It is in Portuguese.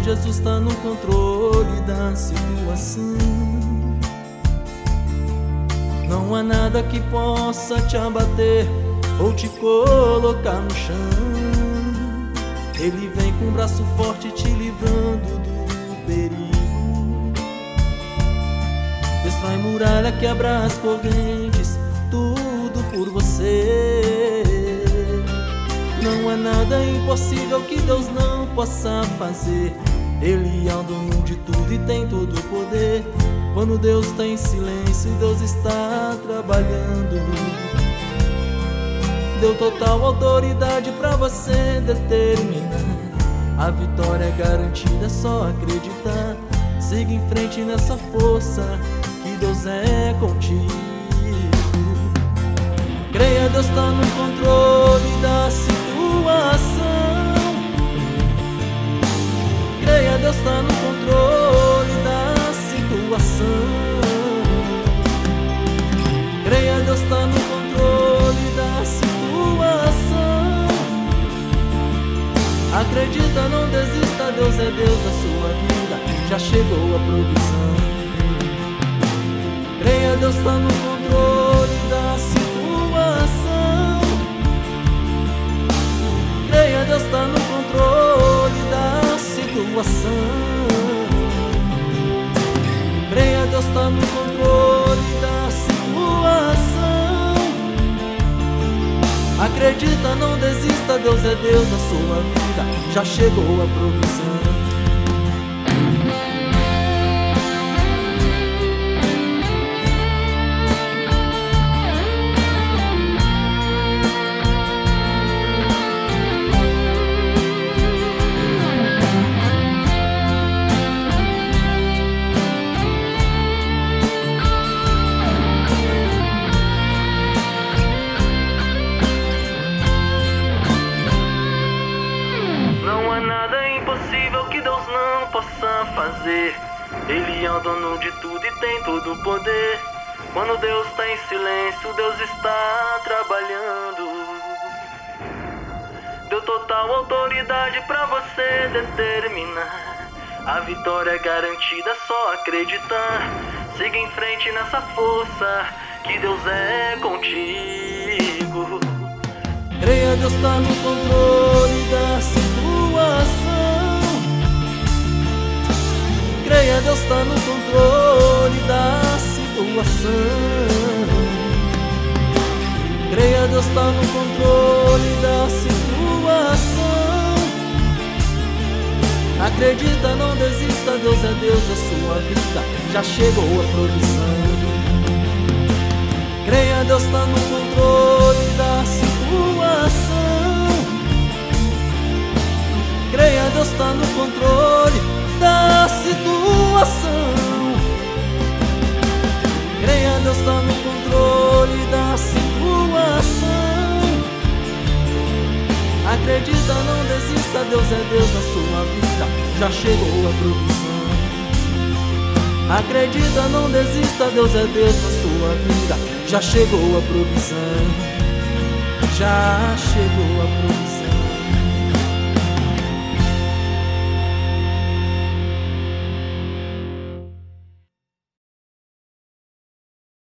Jesus tá no controle da situação. Não há nada que possa te abater ou te colocar no chão. Ele vem com um braço forte te livrando do perigo. Destrói muralha, quebra as correntes, tudo por você. Não há nada impossível que Deus não possa fazer. Ele é o dono de tudo e tem todo o poder. Quando Deus está em silêncio, Deus está trabalhando. Deu total autoridade pra você determinar. A vitória é garantida, é só acreditar. Siga em frente nessa força, que Deus é contigo. Creia, Deus tá no controle da situação. Creia, Deus tá no controle da situação. Creia, Deus tá no controle da situação. Acredita, não desista, Deus é Deus da sua vida. Já chegou a provisão. Creia, Deus tá no controle da situação. Creia, Deus tá no controle da situação. Creia, Deus tá no controle da situação. Acredita, não desista, Deus é Deus da sua vida. Já chegou a provisão. Que Deus não possa fazer. Ele é o dono de tudo e tem todo o poder. Quando Deus está em silêncio, Deus está trabalhando. Deu total autoridade pra você determinar. A vitória é garantida, é só acreditar. Siga em frente nessa força, que Deus é contigo. Creia, Deus tá no controle da situação. Creia, Deus tá no controle da situação. Creia, Deus tá no controle da situação. Acredita, não desista, Deus é Deus da sua vida. Já chegou a provisão. Creia, Deus tá no controle da situação. Creia, Deus tá no controle da situação. Creia, Deus tá no controle da situação. Acredita, não desista, Deus é Deus da sua vida. Já chegou a provisão. Acredita, não desista, Deus é Deus da sua vida. Já chegou a provisão. Já chegou a provisão.